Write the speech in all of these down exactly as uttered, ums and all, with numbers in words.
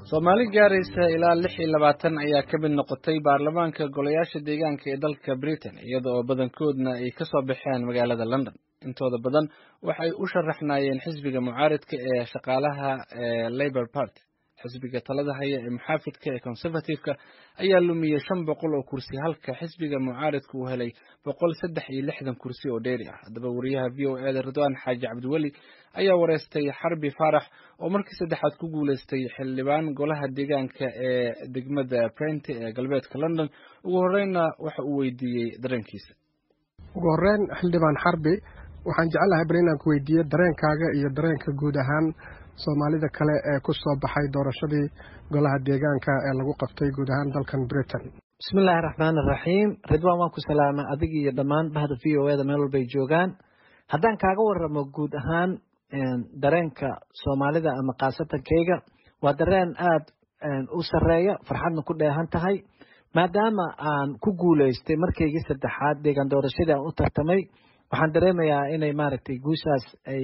Soomaali gaaraysa ilaa lix iyo labaatan ayaa ka mid noqotay baarlamaanka golayaasha deegaanka ee dalka Britain iyada oo badankoodna ay ka soo baxeen magaalada London. Intooda badan waxay u sharaxnaayeen xisbiga mucaaradka ee shaqaalaha ee Labour Party. Xisbiga talada haya ee muxaafidka ee Conservative-ka ayaa lumiyay shan boqol oo kursi halka xisbiga mucaaradku uu helay boqol saddex iyo lixdan kursi oo dheeri ah. Haddaba wariyaha V O A Ridwaan Xaaji Cabdiweli ayaa wareystay Xarbi Faarax oo markii saddexaad ku guuleystay xildhibaan golaha deegaanka ee degmada Brent ee galbeedka London. Ugu horreynna waxa uu weydiiyey dareenkiisa. ugu horreyn xildhibaan Xarbi, waxaan jecelahay bal inaan ku weydiiyo dareenkaaga iyo dareenka guud ahaan Soomaalida kale ee ku soo baxay doorashadii golaha deegaanka ee lagu qabtay guud ahaan dalkan Britain. Bismillahir Rahmanir Rahim. Ridwaan, waan ku salaamay adiga iyo dhammaan bahda V O A da meel walba ay joogaan. Haddaan kaaga warramo guud ahaan dareenka Soomaalida ama qaasatankayga, waa dareen aad u sareeya, farxadna ku dheehan tahay maadaama aan ku guuleystay markaygii saddexaad deegaan doorashadii aan u tartamay. Waxaan dareemayaa inay maaragtay guushaas ay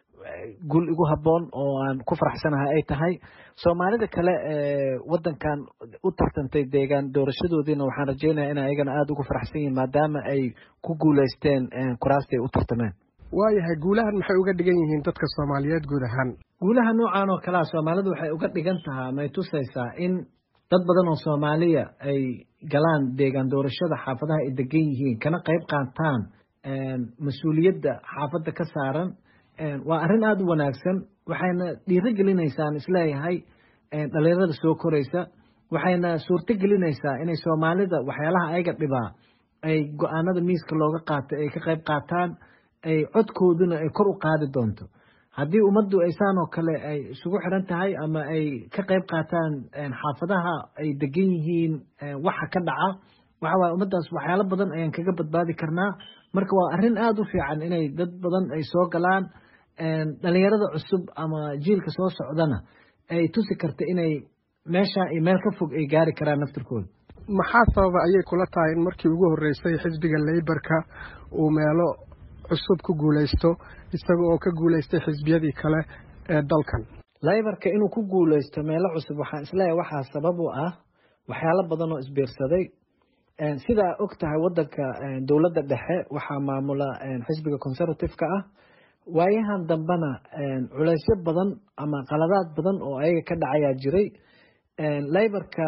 gul igu habboon oo aan ku faraxsanahay ay tahay. Soomaalida kale ee wadankan u tartantay deegaan doorashadoodiina waxaan rajaynayaa inay ayagana aad ugu faraxsan yihiin maadaama ay ku guuleysteen kuraasta ay u tartameen. waayahay guulahan maxay uga dhigan yihiin dadka Soomaaliyeed guud ahaan? guulaha noocan oo kale ah Soomaalidu waxay uga dhigan tahay may tusaysaa in dad badan oo Soomaaliya ay galaan deegaan doorashada xaafadaha ay degan yihiin kana qayb qaataan mas'uuliyadda xaafadda ka saaran. waa arrin aad u wanaagsan, waxayna dhiirigelinaysaa isleeyahay dhalinyarada soo koraysa, waxayna suurto gelinaysaa inay Soomaalida waxyaalaha ayaga dhibaa ay go'aanada miiska looga qaato ay ka qayb qaataan, ay codkooduna ay kor u qaadi doonto. haddii ummaddu ay saan oo kale ay isugu xiran tahay ama ay ka qayb qaataan xaafadaha ay degan yihiin waxa ka dhaca, waxa waaye ummaddaas waxyaalo badan ayaan kaga badbaadi karnaa. marka waa arrin aad u fiican inay dad badan ay soo galaan. dhalinyarada cusub ama jiilka soo socdana ay tusi karta inay meesha iyo meel ka fog ay gaari karaan naftirkooda. maxaa sababa ayay kula tahay in markii ugu horreysay xisbiga Labour-ka uu meelo cusub ku guuleysto isaga oo ka guuleystay xisbiyadii kale ee dalkan? Labour-ka inuu ku guuleysto meelo cusub waxaan isleeyahay waxaa sabab u ah waxyaalo badan oo isbiirsaday. sidaa og tahay wadanka dowladda dhexe waxaa maamula xisbiga Conservative-ka ah. waayahan dambana culaysyo badan ama qaladaad badan oo ayaga ka dhacayaa jiray. Labour-ka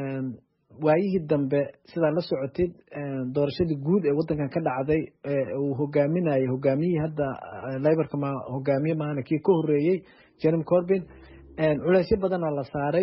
waayihii dambe sidaa la socotid doorashadii guud ee wadankan ka dhacday uu hogaaminayay hogaamiyihii hadda Labour-ka ma hogaamiye maana kii ka horreeyey Jeremy Corbyn. culaysyo badanaa la saaray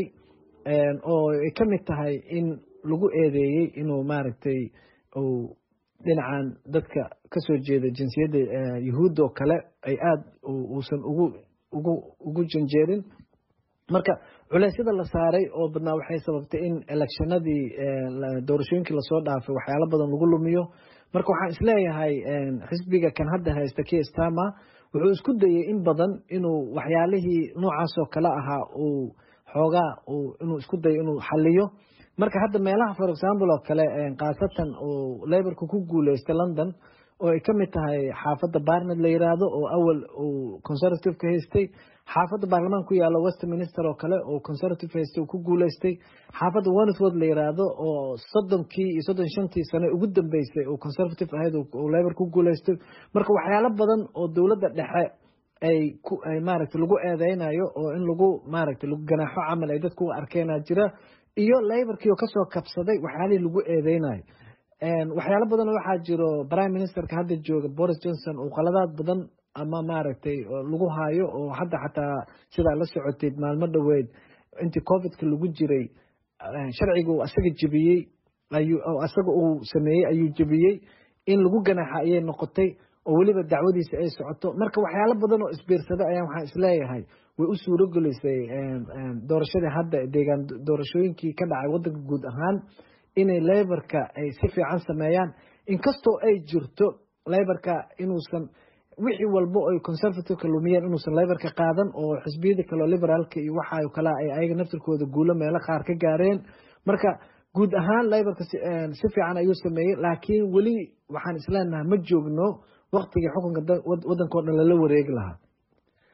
oo ay ka mid tahay in lagu eedeeyey inuu maaragtay uu dhinacan dadka ka soo jeeda jinsiyadda Yuhuudda oo kale ay aad uusan ugu ugu ugu janjeerin. marka culeysyada la saaray oo badnaa waxay sababtay in electionadii doorashooyinkii lasoo dhaafay waxyaalo badan lagu lumiyo. marka waxaan isleeyahay xisbiga kan hadda haysta Keir Starmer wuxuu isku dayay in badan inuu waxyaalihii noocaas oo kale ahaa uu xoogaa inuu isku dayo inuu xalliyo. marka hadda meelaha for example oo kale qaasatan uu Labour-ku ku guuleystay London oo ay ka mid tahay xaafadda Barnet la yiraahdo oo awal uu Conservative ka haystay, xaafadda baarlamaanka ku yaalo Westminster oo kale oo Conservative haystay uu ku guuleystay, xaafadda Wandsworth la yiraahdo oo soddonkii iyo soddon shantii sano ugu dambeysay oo Conservative ahayd oo Labour ku guuleystay. marka waxyaalo badan oo dowladda dhexe ay ku ay maaragtay lagu eedeynayo oo in lagu maaragtay lagu ganaaxo camal ay dadku arkeen jira iyo Labour-kii oo ka soo kabsaday waxyaalihii lagu eedeynayo. waxyaalo badan waxaa jiro Prime Minister-ka hadda jooga Boris Johnson oo qaladaad badan ama maaragtay lagu haayo oo hadda xataa sida la socotay maalmo dhaweed intii Covid-ka lagu jiray sharcigu asaga jabiyey ayuu oo asaga uu sameeyay ayuu jabiyey in lagu ganaaxo ayay noqotay oo waliba dacwadiisa ay socoto. marka waxyaalo badan oo isbiirsada ayaan waxaan isleeyahay way u suuro gelisay doorashadii hadda deegaan doorashooyinkii ka dhacay wadanka guud ahaan inay Labour-ka ay si fiican sameeyaan, inkastoo ay jirto Labour-ka inuusan wixii walba oo Conservative-ka lumiyeen inuusan Labour-ka qaadan oo xisbiyada kale oo Liberal-ka iyo waxa kale ay ayaga naftirkooda guulo meelo qaar ka gaareen. marka guud ahaan Labour-ka si fiican ayuu sameeyay, laakiin weli waxaan isleenahay ma joogno waqtigii xukunka wadanka oo dhan la wareegi lahaa.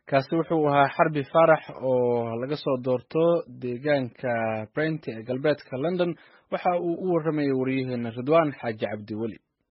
kaasi wuxuu ahaa Xarbi Faarax oo laga soo doorto deegaanka Brent ee galbeedka London. Waxa uu u waramayay wariyaheena Ridwaan Xaaji Cabdi Weli.